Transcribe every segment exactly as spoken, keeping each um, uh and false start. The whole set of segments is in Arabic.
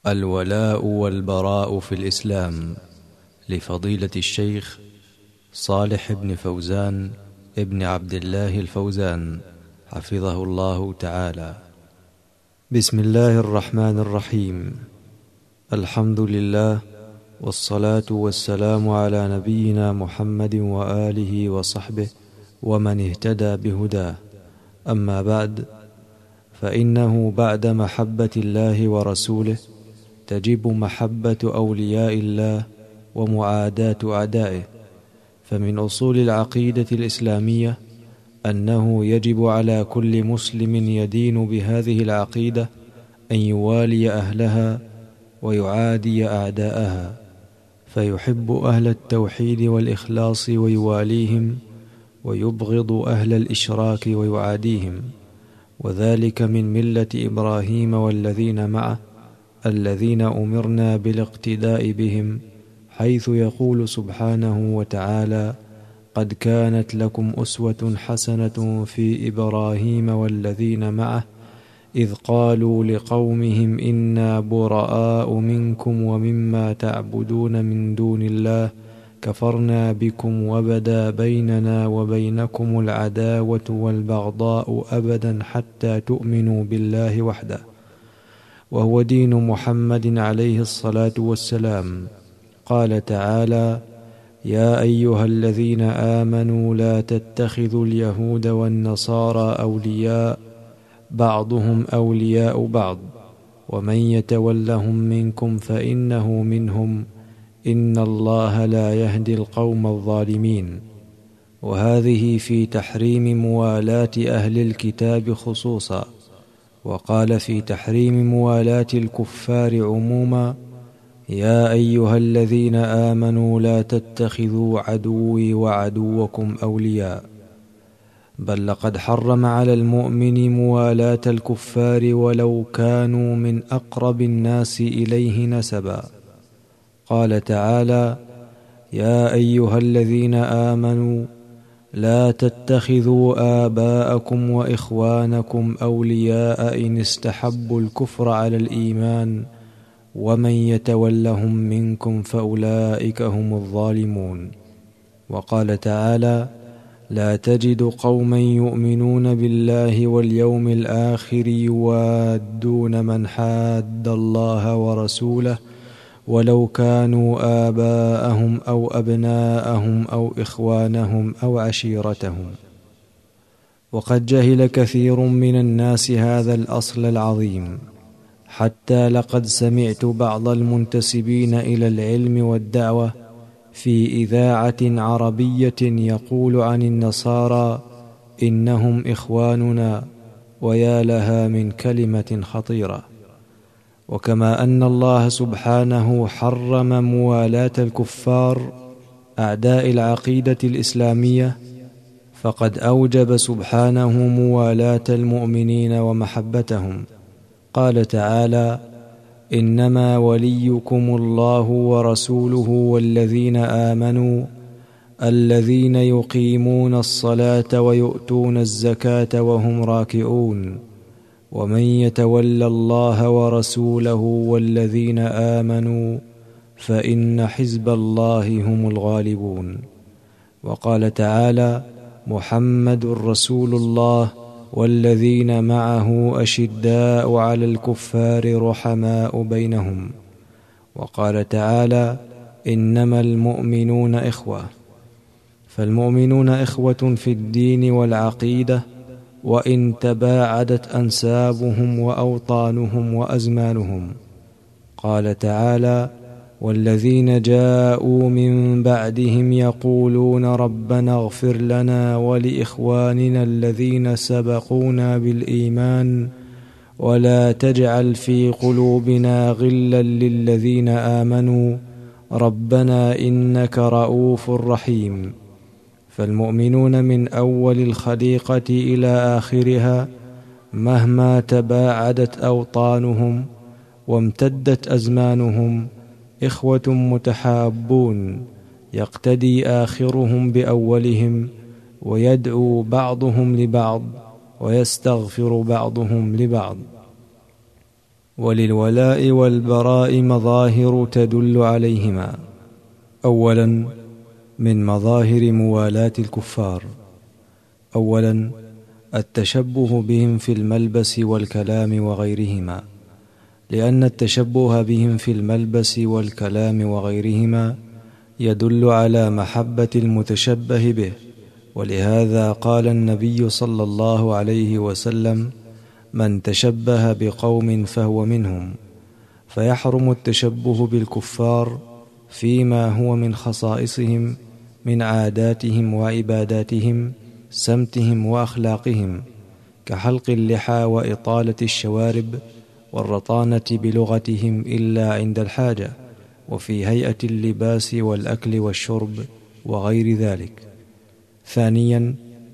الولاء والبراء في الإسلام لفضيلة الشيخ صالح بن فوزان ابن عبد الله الفوزان حفظه الله تعالى. بسم الله الرحمن الرحيم. الحمد لله والصلاة والسلام على نبينا محمد وآله وصحبه ومن اهتدى بهداه. أما بعد، فإنه بعد محبة الله ورسوله تجب محبة أولياء الله ومعاداة أعدائه. فمن أصول العقيدة الإسلامية أنه يجب على كل مسلم يدين بهذه العقيدة أن يوالي أهلها ويعادي أعداءها، فيحب أهل التوحيد والإخلاص ويواليهم، ويبغض أهل الإشراك ويعاديهم، وذلك من ملة إبراهيم والذين معه الذين أمرنا بالاقتداء بهم، حيث يقول سبحانه وتعالى: قد كانت لكم أسوة حسنة في إبراهيم والذين معه إذ قالوا لقومهم إنا براء منكم ومما تعبدون من دون الله كفرنا بكم وبدا بيننا وبينكم العداوة والبغضاء أبدا حتى تؤمنوا بالله وحده، وهو دين محمد عليه الصلاة والسلام. قال تعالى: يا أيها الذين آمنوا لا تتخذوا اليهود والنصارى أولياء بعضهم أولياء بعض ومن يتولهم منكم فإنه منهم إن الله لا يهدي القوم الظالمين. وهذه في تحريم موالاة أهل الكتاب خصوصا. وقال في تحريم موالاة الكفار عموما: يا أيها الذين آمنوا لا تتخذوا عدوي وعدوكم أولياء. بل لقد حرم على المؤمن موالاة الكفار ولو كانوا من أقرب الناس إليه نسبا. قال تعالى: يا أيها الذين آمنوا لا تتخذوا آباءكم وإخوانكم أولياء إن استحبوا الكفر على الإيمان ومن يتولهم منكم فأولئك هم الظالمون. وقال تعالى: لا تجد قوما يؤمنون بالله واليوم الآخر يوادون من حاد الله ورسوله ولو كانوا آباءهم أو أبناءهم أو إخوانهم أو عشيرتهم. وقد جهل كثير من الناس هذا الأصل العظيم، حتى لقد سمعت بعض المنتسبين إلى العلم والدعوة في إذاعة عربية يقول عن النصارى إنهم إخواننا، ويا لها من كلمة خطيرة. وكما أن الله سبحانه حرم موالاة الكفار أعداء العقيدة الإسلامية، فقد أوجب سبحانه موالاة المؤمنين ومحبتهم. قال تعالى: إنما وليكم الله ورسوله والذين آمنوا الذين يقيمون الصلاة ويؤتون الزكاة وهم راكعون ومن يتول الله ورسوله والذين آمنوا فإن حزب الله هم الغالبون. وقال تعالى: محمد رسول الله والذين معه أشداء على الكفار رحماء بينهم. وقال تعالى: إنما المؤمنون إخوة. فالمؤمنون إخوة في الدين والعقيدة، وإن تباعدت أنسابهم وأوطانهم وأزمانهم. قال تعالى: والذين جاءوا من بعدهم يقولون ربنا اغفر لنا ولإخواننا الذين سبقونا بالإيمان ولا تجعل في قلوبنا غلا للذين آمنوا ربنا إنك رؤوف رحيم. فالمؤمنون من أول الخليقة إلى آخرها مهما تباعدت أوطانهم وامتدت أزمانهم إخوة متحابون، يقتدي آخرهم بأولهم، ويدعو بعضهم لبعض، ويستغفر بعضهم لبعض. وللولاء والبراء مظاهر تدل عليهما. أولا، من مظاهر موالاة الكفار: أولا، التشبه بهم في الملبس والكلام وغيرهما، لأن التشبه بهم في الملبس والكلام وغيرهما يدل على محبة المتشبه به، ولهذا قال النبي صلى الله عليه وسلم: من تشبه بقوم فهو منهم. فيحرم التشبه بالكفار فيما هو من خصائصهم من عاداتهم وعباداتهم، سمتهم وأخلاقهم، كحلق اللحى وإطالة الشوارب والرطانة بلغتهم إلا عند الحاجة، وفي هيئة اللباس والأكل والشرب وغير ذلك. ثانيا،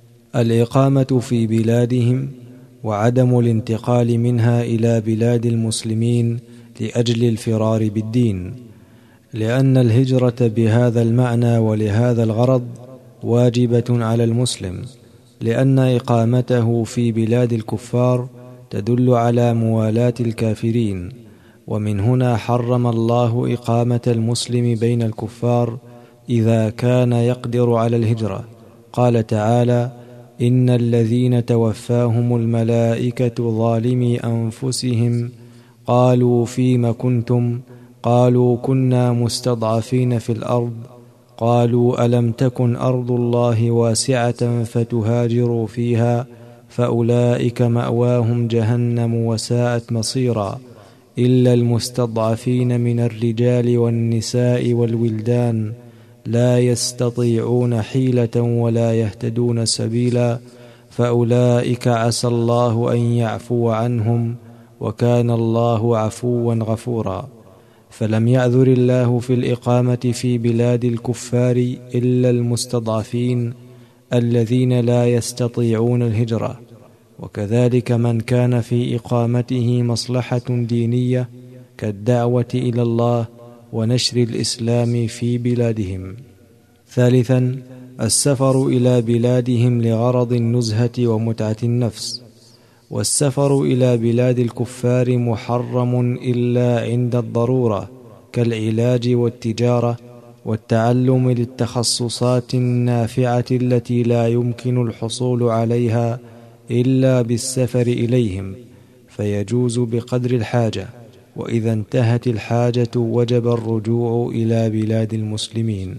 الإقامة في بلادهم وعدم الانتقال منها إلى بلاد المسلمين لأجل الفرار بالدين، لأن الهجرة بهذا المعنى ولهذا الغرض واجبة على المسلم، لأن إقامته في بلاد الكفار تدل على موالاة الكافرين، ومن هنا حرم الله إقامة المسلم بين الكفار إذا كان يقدر على الهجرة. قال تعالى: إن الذين توفاهم الملائكة ظالمي أنفسهم قالوا فيم كنتم؟ قالوا كنا مستضعفين في الأرض. قالوا ألم تكن أرض الله واسعة فتهاجروا فيها فأولئك مأواهم جهنم وساءت مصيرا، إلا المستضعفين من الرجال والنساء والولدان لا يستطيعون حيلة ولا يهتدون سبيلا، فأولئك عسى الله أن يعفو عنهم، وكان الله عفوا غفورا. فلم يأذر الله في الإقامة في بلاد الكفار إلا المستضعفين الذين لا يستطيعون الهجرة، وكذلك من كان في إقامته مصلحة دينية كالدعوة إلى الله ونشر الإسلام في بلادهم. ثالثا، السفر إلى بلادهم لغرض النزهة ومتعة النفس، والسفر إلى بلاد الكفار محرم إلا عند الضرورة كالعلاج والتجارة والتعلم للتخصصات النافعة التي لا يمكن الحصول عليها إلا بالسفر إليهم، فيجوز بقدر الحاجة، وإذا انتهت الحاجة وجب الرجوع إلى بلاد المسلمين.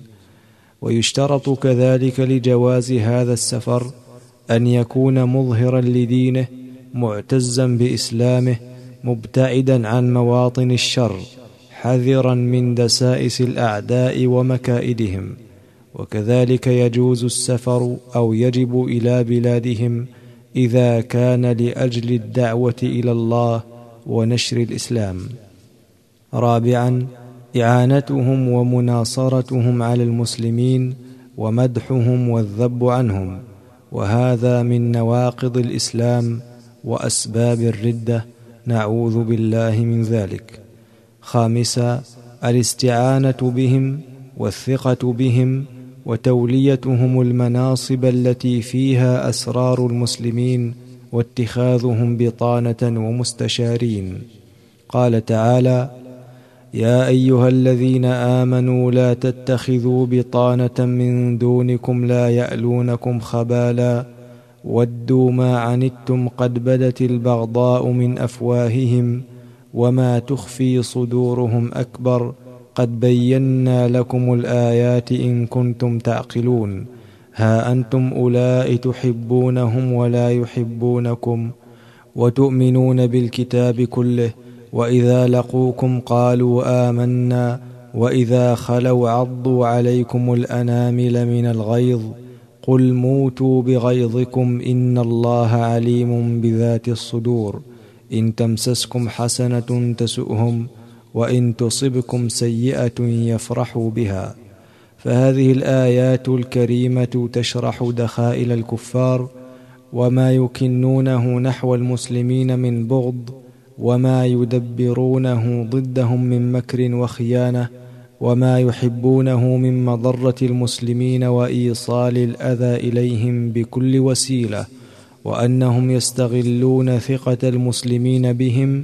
ويشترط كذلك لجواز هذا السفر أن يكون مظهرا لدينه معتزا بإسلامه مبتعدا عن مواطن الشر حذرا من دسائس الأعداء ومكائدهم. وكذلك يجوز السفر أو يجب إلى بلادهم إذا كان لأجل الدعوة إلى الله ونشر الإسلام. رابعا، إعانتهم ومناصرتهم على المسلمين ومدحهم والذب عنهم، وهذا من نواقض الإسلام وأسباب الردة، نعوذ بالله من ذلك. خامسا، الاستعانة بهم والثقة بهم وتوليتهم المناصب التي فيها أسرار المسلمين واتخاذهم بطانة ومستشارين. قال تعالى: يا أيها الذين آمنوا لا تتخذوا بطانة من دونكم لا يألونكم خبالا ودوا ما عنتم قد بدت البغضاء من أفواههم وما تخفي صدورهم أكبر قد بينا لكم الآيات إن كنتم تعقلون ها أنتم أولئك تحبونهم ولا يحبونكم وتؤمنون بالكتاب كله وإذا لقوكم قالوا آمنا وإذا خلوا عضوا عليكم الأنامل من الغيظ قل موتوا بغيظكم إن الله عليم بذات الصدور إن تمسسكم حسنة تسؤهم وإن تصبكم سيئة يفرحوا بها. فهذه الآيات الكريمة تشرح دخائل الكفار وما يكنونه نحو المسلمين من بغض وما يدبرونه ضدهم من مكر وخيانة وما يحبونه من مضرة المسلمين وإيصال الأذى إليهم بكل وسيلة، وأنهم يستغلون ثقة المسلمين بهم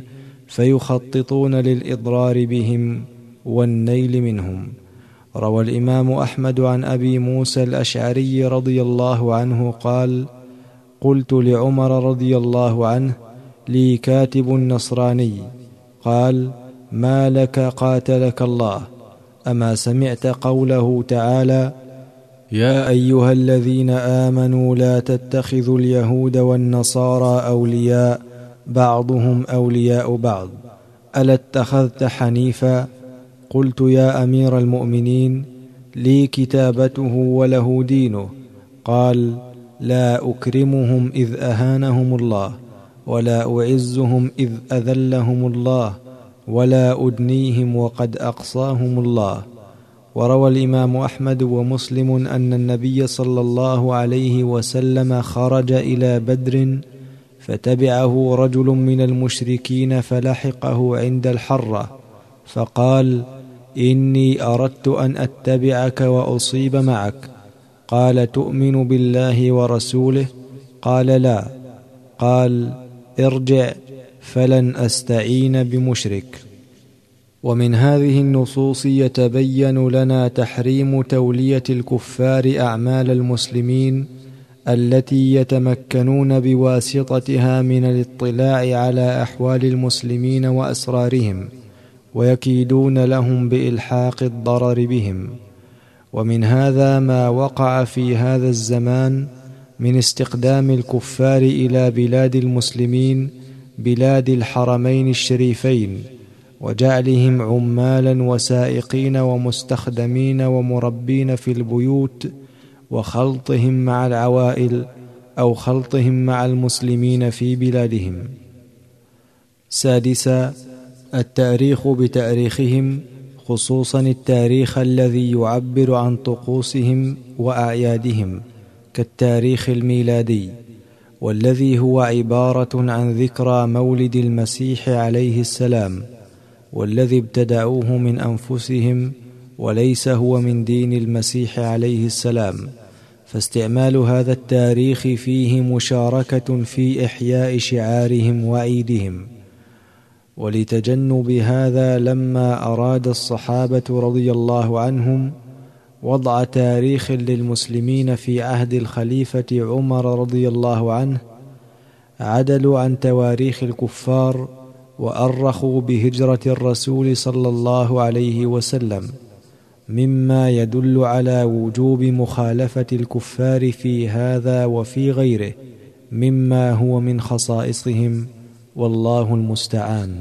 فيخططون للإضرار بهم والنيل منهم. روى الإمام أحمد عن أبي موسى الأشعري رضي الله عنه قال: قلت لعمر رضي الله عنه: لي كاتب نصراني. قال: ما لك قاتلك الله، أما سمعت قوله تعالى: يا أيها الذين آمنوا لا تتخذوا اليهود والنصارى أولياء بعضهم أولياء بعض، ألا اتخذت حنيفا؟ قلت: يا أمير المؤمنين، لي كتابته وله دينه. قال: لا أكرمهم إذ أهانهم الله، ولا أعزهم إذ أذلهم الله، ولا أدنيهم وقد أقصاهم الله. وروى الإمام أحمد ومسلم أن النبي صلى الله عليه وسلم خرج إلى بدر، فتبعه رجل من المشركين فلحقه عند الحرة، فقال: إني أردت أن أتبعك وأصيب معك. قال: تؤمن بالله ورسوله؟ قال: لا. قال: ارجع فلن أستعين بمشرك. ومن هذه النصوص يتبين لنا تحريم تولية الكفار أعمال المسلمين التي يتمكنون بواسطتها من الاطلاع على أحوال المسلمين وأسرارهم، ويكيدون لهم بإلحاق الضرر بهم. ومن هذا ما وقع في هذا الزمان من استقدام الكفار إلى بلاد المسلمين، بلاد الحرمين الشريفين، وجعلهم عمالا وسائقين ومستخدمين ومربين في البيوت، وخلطهم مع العوائل أو خلطهم مع المسلمين في بلادهم. سادسا: التاريخ بتاريخهم، خصوصا التاريخ الذي يعبر عن طقوسهم وأعيادهم كالتاريخ الميلادي، والذي هو عبارة عن ذكرى مولد المسيح عليه السلام، والذي ابتدعوه من أنفسهم، وليس هو من دين المسيح عليه السلام، فاستعمال هذا التاريخ فيه مشاركة في إحياء شعارهم وعيدهم. ولتجنب هذا لما أراد الصحابة رضي الله عنهم وضع تاريخ للمسلمين في عهد الخليفة عمر رضي الله عنه، عدلوا عن تواريخ الكفار وأرخوا بهجرة الرسول صلى الله عليه وسلم، مما يدل على وجوب مخالفة الكفار في هذا وفي غيره مما هو من خصائصهم، والله المستعان.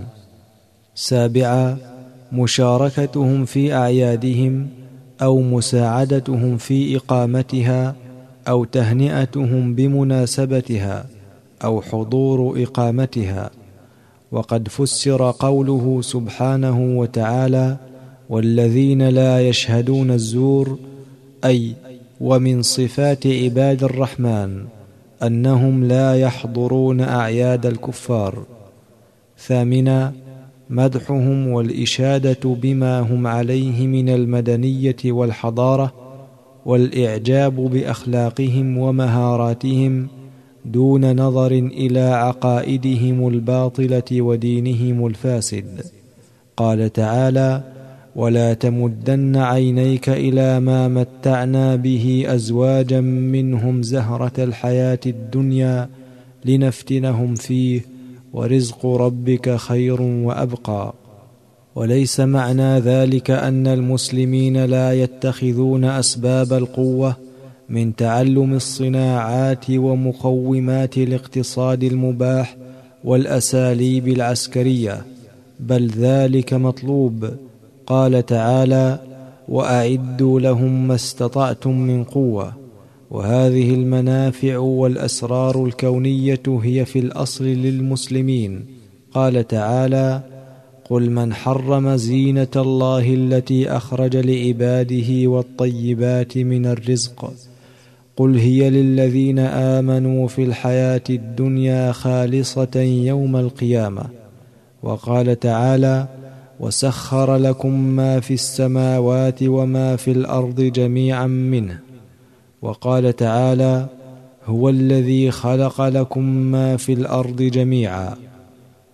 سابعا: مشاركتهم في أعيادهم أو مساعدتهم في إقامتها أو تهنئتهم بمناسبتها أو حضور إقامتها. وقد فسر قوله سبحانه وتعالى: والذين لا يشهدون الزور، أي ومن صفات عباد الرحمن أنهم لا يحضرون أعياد الكفار. ثامنا: مدحهم والإشادة بما هم عليه من المدنية والحضارة، والإعجاب بأخلاقهم ومهاراتهم دون نظر إلى عقائدهم الباطلة ودينهم الفاسد. قال تعالى: ولا تمدن عينيك إلى ما متعنا به أزواجا منهم زهرة الحياة الدنيا لنفتنهم فيه ورزق ربك خير وأبقى. وليس معنى ذلك أن المسلمين لا يتخذون أسباب القوة من تعلم الصناعات ومقومات الاقتصاد المباح والأساليب العسكرية، بل ذلك مطلوب. قال تعالى: وأعدوا لهم ما استطعتم من قوة. وهذه المنافع والأسرار الكونية هي في الأصل للمسلمين. قال تعالى: قل من حرم زينة الله التي أخرج لعباده والطيبات من الرزق، قل هي للذين آمنوا في الحياة الدنيا خالصة يوم القيامة. وقال تعالى: وسخر لكم ما في السماوات وما في الأرض جميعا منه. وقال تعالى: هو الذي خلق لكم ما في الأرض جميعا.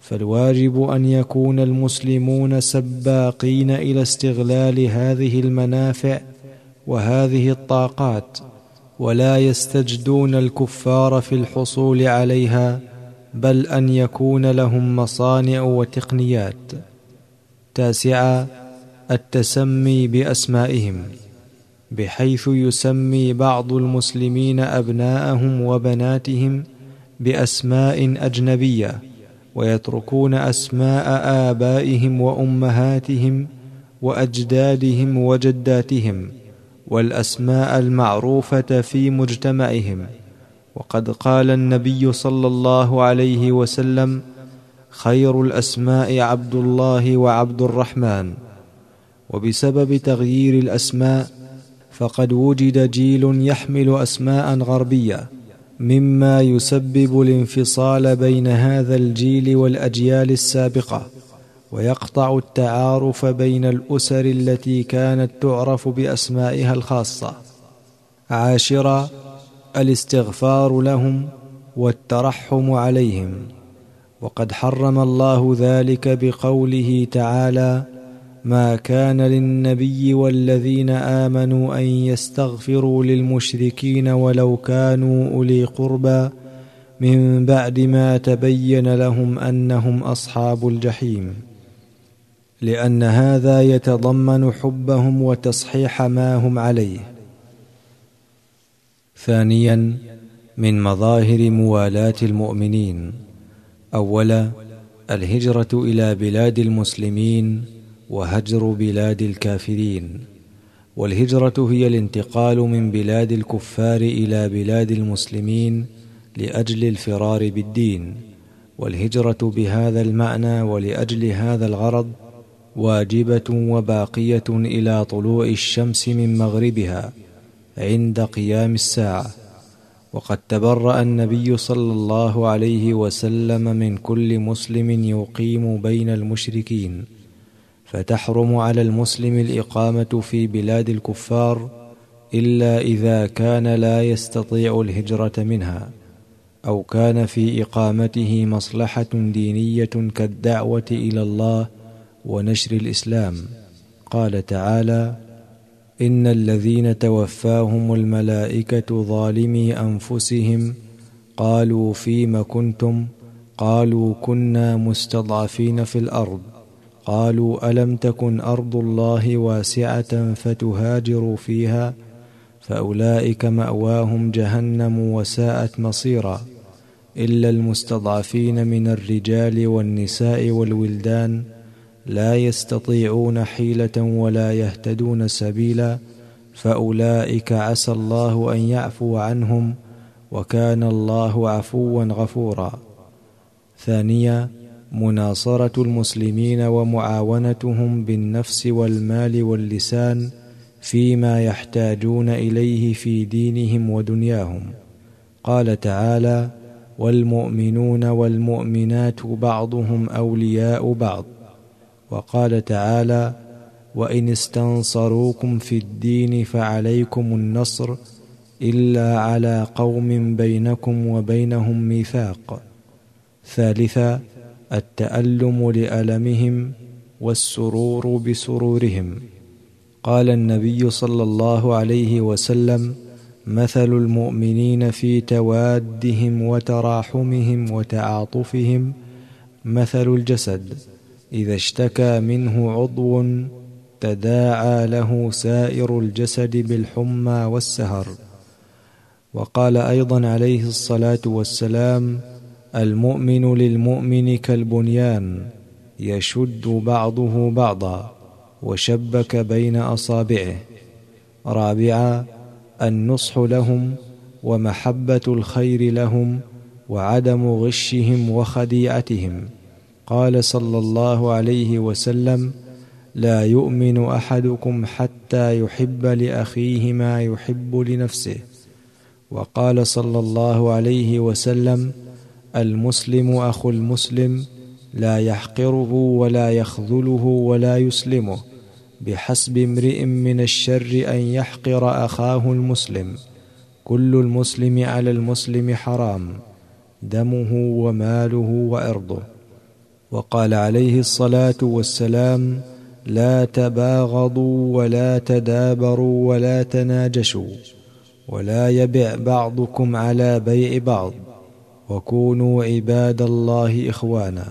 فالواجب أن يكون المسلمون سباقين إلى استغلال هذه المنافع وهذه الطاقات، ولا يستجدون الكفار في الحصول عليها، بل أن يكون لهم مصانع وتقنيات. تاسعا، التسمي بأسمائهم، بحيث يسمي بعض المسلمين أبناءهم وبناتهم بأسماء أجنبية، ويتركون أسماء آبائهم وأمهاتهم وأجدادهم وجداتهم والأسماء المعروفة في مجتمعهم. وقد قال النبي صلى الله عليه وسلم: خير الأسماء عبد الله وعبد الرحمن. وبسبب تغيير الأسماء فقد وجد جيل يحمل أسماء غربية، مما يسبب الانفصال بين هذا الجيل والأجيال السابقة، ويقطع التعارف بين الأسر التي كانت تعرف بأسمائها الخاصة. عاشرا، الاستغفار لهم والترحم عليهم، وقد حرم الله ذلك بقوله تعالى: ما كان للنبي والذين آمنوا أن يستغفروا للمشركين ولو كانوا أولي قربى من بعد ما تبين لهم أنهم أصحاب الجحيم، لأن هذا يتضمن حبهم وتصحيح ما هم عليه. ثانيا، من مظاهر موالاة المؤمنين: أولا، الهجرة إلى بلاد المسلمين وهجر بلاد الكافرين. والهجرة هي الانتقال من بلاد الكفار إلى بلاد المسلمين لأجل الفرار بالدين. والهجرة بهذا المعنى ولأجل هذا الغرض واجبة وباقية إلى طلوع الشمس من مغربها عند قيام الساعة. وقد تبرأ النبي صلى الله عليه وسلم من كل مسلم يقيم بين المشركين، فتحرم على المسلم الإقامة في بلاد الكفار إلا إذا كان لا يستطيع الهجرة منها، أو كان في إقامته مصلحة دينية كالدعوة إلى الله ونشر الإسلام. قال تعالى: إن الذين توفاهم الملائكة ظالمي أنفسهم قالوا فيم كنتم؟ قالوا كنا مستضعفين في الأرض. قالوا ألم تكن أرض الله واسعة فتهاجروا فيها؟ فأولئك مأواهم جهنم وساءت مصيرا، إلا المستضعفين من الرجال والنساء والولدان لا يستطيعون حيلة ولا يهتدون سبيلا، فأولئك عسى الله أن يعفو عنهم، وكان الله عفوا غفورا. ثانيا، مناصرة المسلمين ومعاونتهم بالنفس والمال واللسان فيما يحتاجون إليه في دينهم ودنياهم. قال تعالى: والمؤمنون والمؤمنات بعضهم أولياء بعض. وقال تعالى: وإن استنصروكم في الدين فعليكم النصر إلا على قوم بينكم وبينهم ميثاق. ثالثا، التألم لألمهم والسرور بسرورهم. قال النبي صلى الله عليه وسلم: مثل المؤمنين في توادهم وتراحمهم وتعاطفهم مثل الجسد إذا اشتكى منه عضو تداعى له سائر الجسد بالحمى والسهر. وقال أيضا عليه الصلاة والسلام: المؤمن للمؤمن كالبنيان يشد بعضه بعضا وشبك بين أصابعه. رابعا، النصح لهم ومحبة الخير لهم وعدم غشهم وخديعتهم. قال صلى الله عليه وسلم: لا يؤمن أحدكم حتى يحب لأخيه ما يحب لنفسه. وقال صلى الله عليه وسلم: المسلم أخو المسلم لا يحقره ولا يخذله ولا يسلمه، بحسب امرئ من الشر أن يحقر أخاه المسلم. كل المسلم على المسلم حرام، دمه وماله وعرضه. وقال عليه الصلاة والسلام: لا تباغضوا ولا تدابروا ولا تناجشوا، ولا يبع بعضكم على بيع بعض، وكونوا عباد الله إخوانا.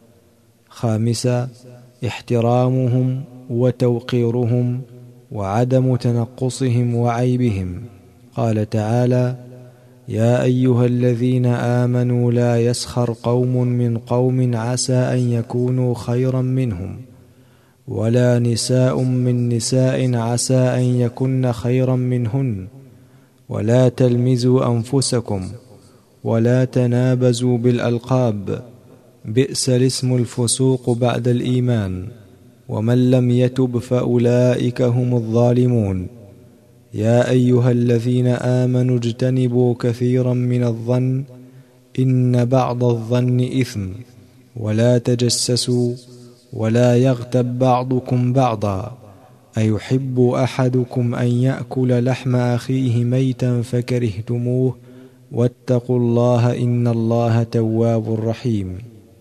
خامسا: احترامهم وتوقيرهم وعدم تنقصهم وعيبهم. قال تعالى: يا أيها الذين آمنوا لا يسخر قوم من قوم عسى أن يكونوا خيرا منهم، ولا نساء من نساء عسى أن يكن خيرا منهن، ولا تلمزوا أنفسكم، ولا تنابزوا بالألقاب، بئس الاسم الفسوق بعد الإيمان، ومن لم يتب فأولئك هم الظالمون. يا أيها الذين آمنوا اجتنبوا كثيرا من الظن إن بعض الظن إثم، ولا تجسسوا، ولا يغتب بعضكم بعضا، أيحب أحدكم أن يأكل لحم أخيه ميتا فكرهتموه، واتقوا الله إن الله تواب رحيم.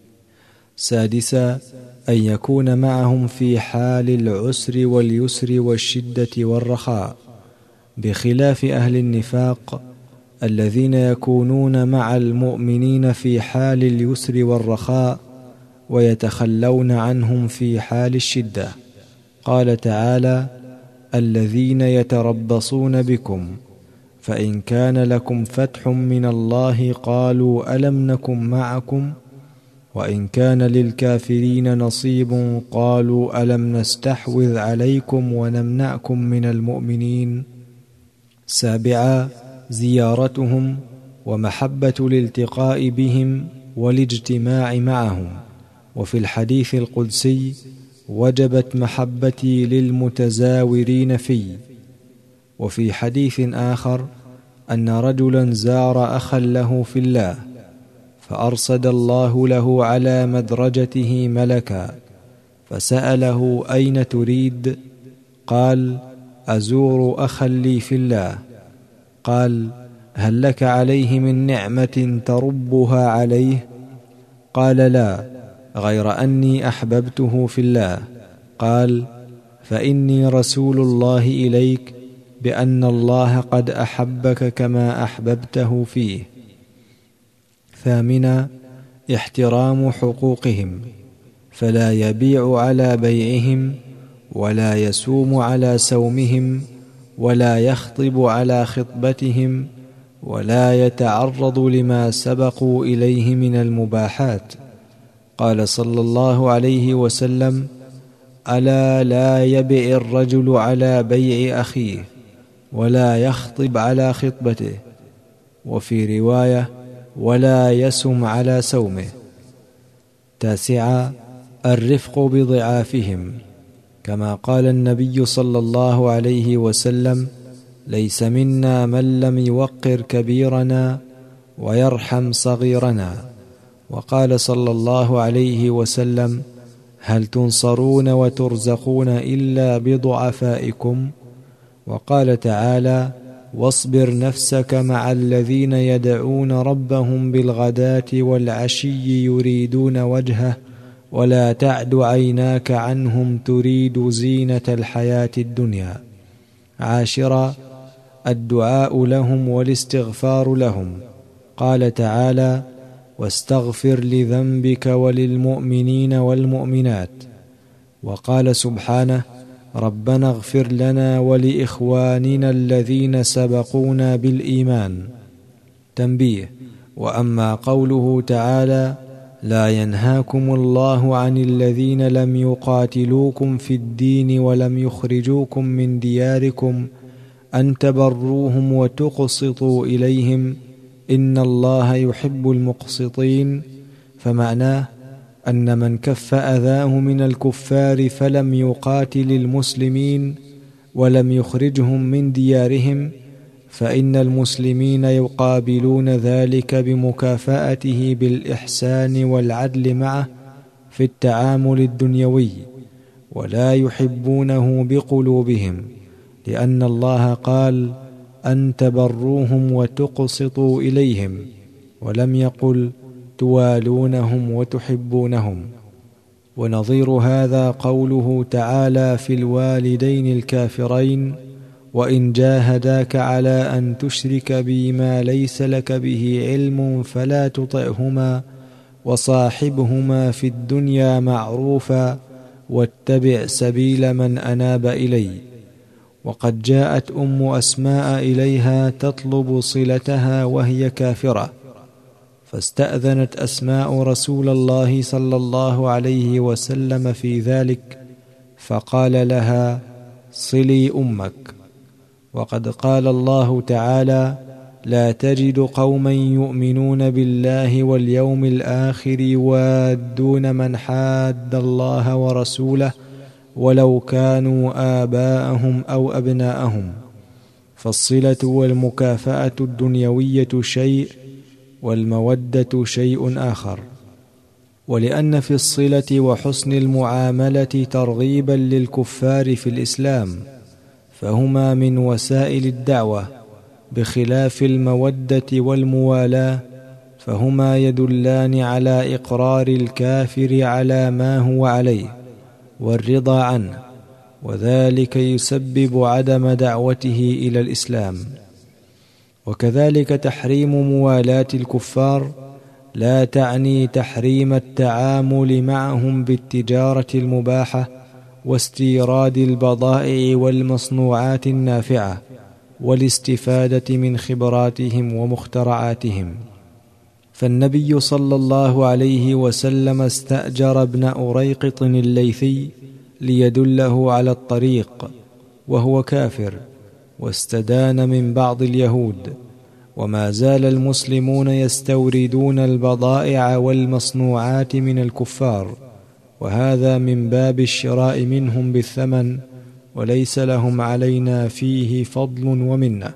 سادسا: أن يكون معهم في حال العسر واليسر والشدة والرخاء، بخلاف أهل النفاق الذين يكونون مع المؤمنين في حال اليسر والرخاء ويتخلون عنهم في حال الشدة. قال تعالى: الذين يتربصون بكم، فإن كان لكم فتح من الله قالوا ألم نكن معكم، وإن كان للكافرين نصيب قالوا ألم نستحوذ عليكم ونمنعكم من المؤمنين. سابعا: زيارتهم ومحبة الالتقاء بهم والاجتماع معهم. وفي الحديث القدسي: وجبت محبتي للمتزاورين في. وفي حديث آخر أن رجلا زار أخا له في الله، فأرصد الله له على مدرجته ملكا، فسأله: أين تريد؟ قال: أزور أخا لي في الله. قال: هل لك عليه من نعمة تربها عليه؟ قال: لا، غير أني أحببته في الله. قال: فإني رسول الله إليك بأن الله قد أحبك كما أحببته فيه. ثامنا: احترام حقوقهم، فلا يبيع على بيعهم، ولا يسوم على سومهم، ولا يخطب على خطبتهم، ولا يتعرض لما سبقوا إليه من المباحات. قال صلى الله عليه وسلم: ألا لا يبع الرجل على بيع أخيه، ولا يخطب على خطبته، وفي رواية: ولا يسم على سومه. تاسعا: الرفق بضعافهم، كما قال النبي صلى الله عليه وسلم: ليس منا من لم يوقر كبيرنا ويرحم صغيرنا. وقال صلى الله عليه وسلم: هل تنصرون وترزقون إلا بضعفائكم؟ وقال تعالى: واصبر نفسك مع الذين يدعون ربهم بالغداة والعشي يريدون وجهه، ولا تعد عيناك عنهم تريد زينة الحياة الدنيا. عاشرا: الدعاء لهم والاستغفار لهم. قال تعالى: واستغفر لذنبك وللمؤمنين والمؤمنات. وقال سبحانه: ربنا اغفر لنا ولإخواننا الذين سبقونا بالإيمان. تنبيه: وأما قوله تعالى: لا ينهاكم الله عن الذين لم يقاتلوكم في الدين ولم يخرجوكم من دياركم أن تبروهم وتقسطوا إليهم إن الله يحب المقسطين، فمعناه أن من كف أذاه من الكفار فلم يقاتل المسلمين ولم يخرجهم من ديارهم، فإن المسلمين يقابلون ذلك بمكافأته بالإحسان والعدل معه في التعامل الدنيوي، ولا يحبونه بقلوبهم، لأن الله قال: أن تبروهم وتقسطوا إليهم، ولم يقل توالونهم وتحبونهم. ونظير هذا قوله تعالى في الوالدين الكافرين: وإن جاهداك على أن تشرك بي ما ليس لك به علم فلا تطعهما وصاحبهما في الدنيا معروفا واتبع سبيل من أناب إلي. وقد جاءت أم أسماء إليها تطلب صلتها وهي كافرة، فاستأذنت أسماء رسول الله صلى الله عليه وسلم في ذلك، فقال لها: صلي أمك. وقد قال الله تعالى: لا تجد قوما يؤمنون بالله واليوم الآخر يوادون من حاد الله ورسوله ولو كانوا آباءهم أو أبناءهم. فالصلة والمكافأة الدنيوية شيء، والمودة شيء آخر. ولأن في الصلة وحسن المعاملة ترغيبا للكفار في الإسلام، فهما من وسائل الدعوة، بخلاف المودة والموالاة، فهما يدلان على إقرار الكافر على ما هو عليه والرضا عنه، وذلك يسبب عدم دعوته إلى الإسلام. وكذلك تحريم موالاة الكفار لا تعني تحريم التعامل معهم بالتجارة المباحة واستيراد البضائع والمصنوعات النافعة والاستفادة من خبراتهم ومخترعاتهم. فالنبي صلى الله عليه وسلم استأجر ابن أريقط الليثي ليدله على الطريق وهو كافر، واستدان من بعض اليهود، وما زال المسلمون يستوردون البضائع والمصنوعات من الكفار، وهذا من باب الشراء منهم بالثمن، وليس لهم علينا فيه فضل ومنة،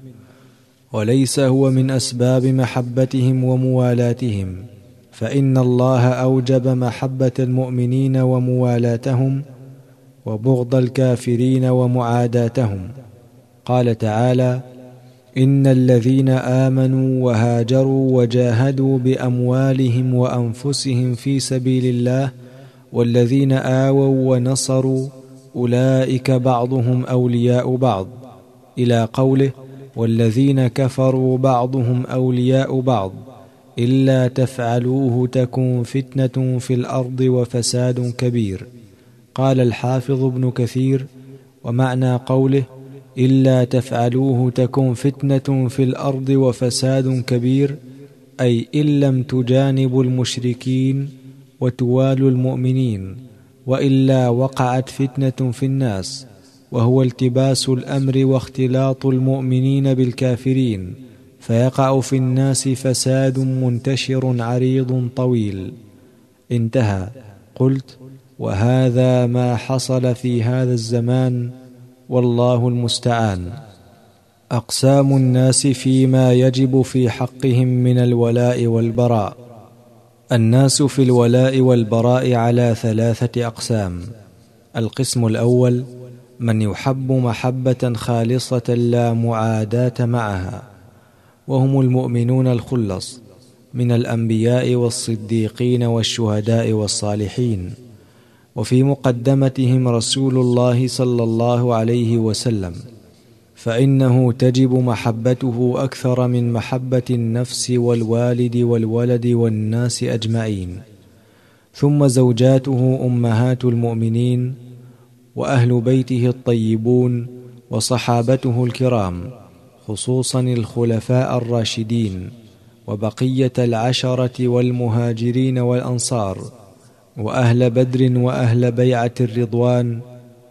وليس هو من أسباب محبتهم وموالاتهم، فإن الله أوجب محبة المؤمنين وموالاتهم، وبغض الكافرين ومعاداتهم. قال تعالى: إن الذين آمنوا وهاجروا وجاهدوا بأموالهم وأنفسهم في سبيل الله والذين آووا ونصروا أولئك بعضهم أولياء بعض، إلى قوله: والذين كفروا بعضهم أولياء بعض إلا تفعلوه تكن فتنة في الأرض وفساد كبير. قال الحافظ ابن كثير: ومعنى قوله إلا تفعلوه تكن فتنة في الأرض وفساد كبير، أي إن لم تجانبوا المشركين وتوالوا المؤمنين، وإلا وقعت فتنة في الناس، وهو التباس الأمر واختلاط المؤمنين بالكافرين، فيقع في الناس فساد منتشر عريض طويل. انتهى. قلت: وهذا ما حصل في هذا الزمان، والله المستعان. أقسام الناس فيما يجب في حقهم من الولاء والبراء. الناس في الولاء والبراء على ثلاثة أقسام. القسم الأول: من يحب محبة خالصة لا معاداة معها، وهم المؤمنون الخلص من الأنبياء والصديقين والشهداء والصالحين، وفي مقدمتهم رسول الله صلى الله عليه وسلم، فإنه تجب محبته أكثر من محبة النفس والوالد والولد والناس أجمعين. ثم زوجاته أمهات المؤمنين، وأهل بيته الطيبون، وصحابته الكرام، خصوصا الخلفاء الراشدين، وبقية العشرة والمهاجرين والأنصار، وأهل بدر وأهل بيعة الرضوان،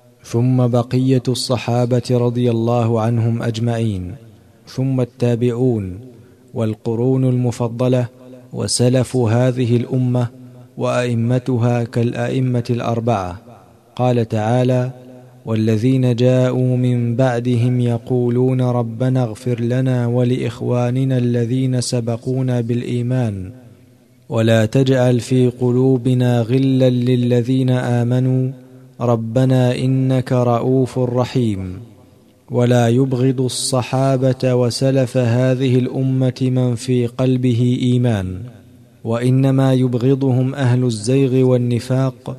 ثم بقية الصحابة رضي الله عنهم أجمعين، ثم التابعون والقرون المفضلة وسلف هذه الأمة وأئمتها كالأئمة الأربعة. قال تعالى: والذين جاءوا من بعدهم يقولون ربنا اغفر لنا ولإخواننا الذين سبقونا بالإيمان ولا تجعل في قلوبنا غلا للذين آمنوا ربنا إنك رؤوف رحيم. ولا يبغض الصحابة وسلف هذه الأمة من في قلبه إيمان، وإنما يبغضهم أهل الزيغ والنفاق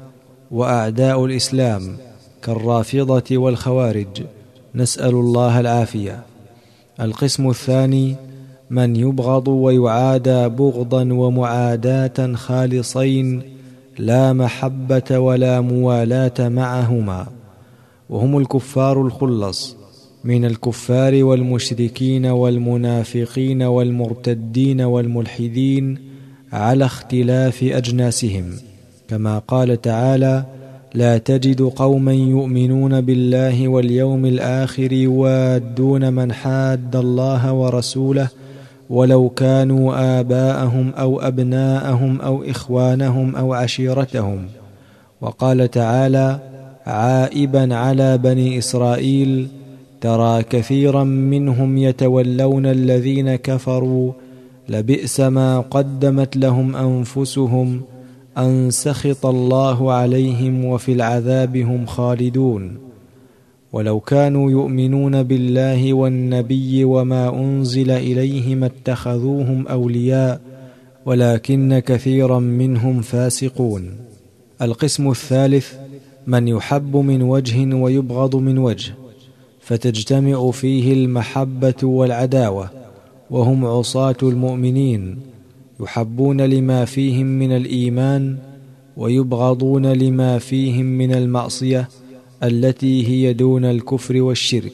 وأعداء الإسلام كالرافضة والخوارج، نسأل الله العافية. القسم الثاني من يبغض ويعادى بغضا ومعاداة خالصين لا محبة ولا موالاة معهما، وهم الكفار الخلص من الكفار والمشركين والمنافقين والمرتدين والملحدين على اختلاف أجناسهم، كما قال تعالى: لا تجد قوما يؤمنون بالله واليوم الآخر يوادون من حاد الله ورسوله ولو كانوا آباءهم أو أبناءهم أو إخوانهم أو عشيرتهم. وقال تعالى عائبا على بني إسرائيل: ترى كثيرا منهم يتولون الذين كفروا لبئس ما قدمت لهم أنفسهم أن سخط الله عليهم وفي العذاب هم خالدون. ولو كانوا يؤمنون بالله والنبي وما أنزل إليه ما اتخذوهم أولياء ولكن كثيرا منهم فاسقون. القسم الثالث من يحب من وجه ويبغض من وجه، فتجتمع فيه المحبة والعداوة، وهم عصاة المؤمنين، يحبون لما فيهم من الإيمان ويبغضون لما فيهم من المعصية التي هي دون الكفر والشرك،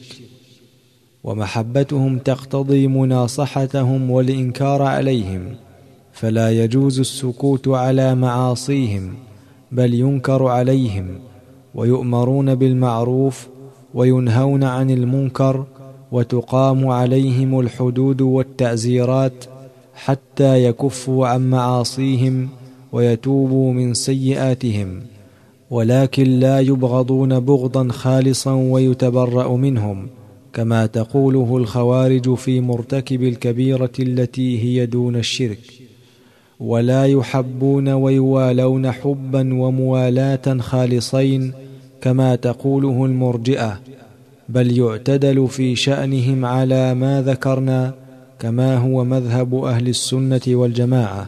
ومحبتهم تقتضي مناصحتهم والإنكار عليهم، فلا يجوز السكوت على معاصيهم بل ينكر عليهم، ويؤمرون بالمعروف وينهون عن المنكر، وتقام عليهم الحدود والتعزيرات حتى يكفوا عن معاصيهم ويتوبوا من سيئاتهم، ولكن لا يبغضون بغضا خالصا ويتبرأ منهم، كما تقوله الخوارج في مرتكب الكبيرة التي هي دون الشرك. ولا يحبون ويوالون حبا وموالاة خالصين كما تقوله المرجئة، بل يعتدل في شأنهم على ما ذكرنا، كما هو مذهب أهل السنة والجماعة.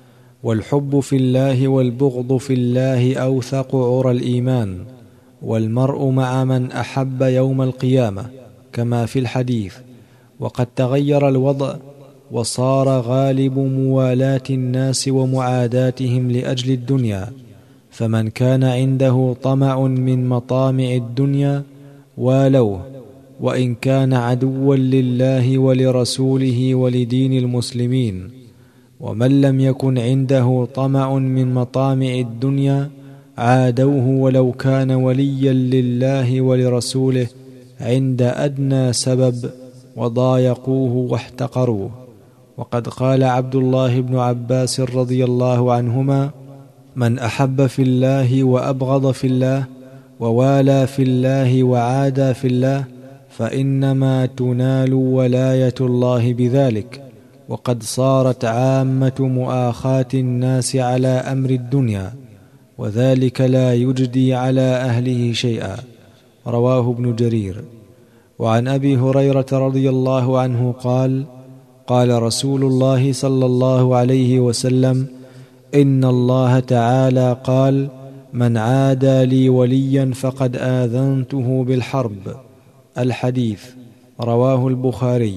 والحب في الله والبغض في الله أوثق عرى الإيمان، والمرء مع من أحب يوم القيامة، كما في الحديث. وقد تغير الوضع وصار غالب موالاة الناس ومعاداتهم لأجل الدنيا، فمن كان عنده طمع من مطامع الدنيا والوه، وإن كان عدوا لله ولرسوله ولدين المسلمين. ومن لم يكن عنده طمع من مطامع الدنيا عادوه ولو كان وليا لله ولرسوله عند أدنى سبب، وضايقوه واحتقروه. وقد قال عبد الله بن عباس رضي الله عنهما: من أحب في الله وأبغض في الله ووالى في الله وعادى في الله فإنما تنال ولاية الله بذلك. وقد صارت عامة مؤاخاة الناس على أمر الدنيا، وذلك لا يجدي على أهله شيئا. رواه ابن جرير. وعن أبي هريرة رضي الله عنه قال: قال رسول الله صلى الله عليه وسلم: إن الله تعالى قال: من عادى لي وليا فقد آذنته بالحرب. الحديث. رواه البخاري.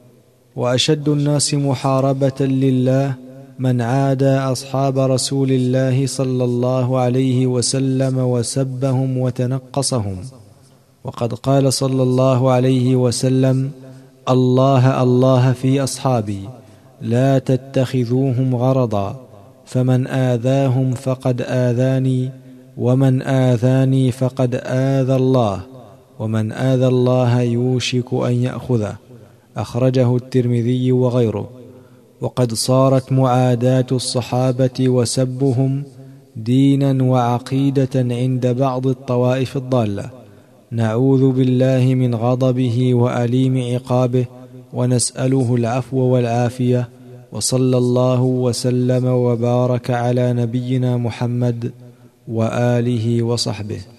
وأشد الناس محاربة لله من عادى أصحاب رسول الله صلى الله عليه وسلم وسبهم وتنقصهم. وقد قال صلى الله عليه وسلم: الله الله في أصحابي لا تتخذوهم غرضا، فمن آذاهم فقد آذاني، ومن آذاني فقد آذى الله، ومن آذى الله يوشك أن يأخذه. أخرجه الترمذي وغيره. وقد صارت معاداة الصحابة وسبهم دينا وعقيدة عند بعض الطوائف الضالة، نعوذ بالله من غضبه وأليم عقابه، ونسأله العفو والعافية. وصلى الله وسلم وبارك على نبينا محمد وآله وصحبه.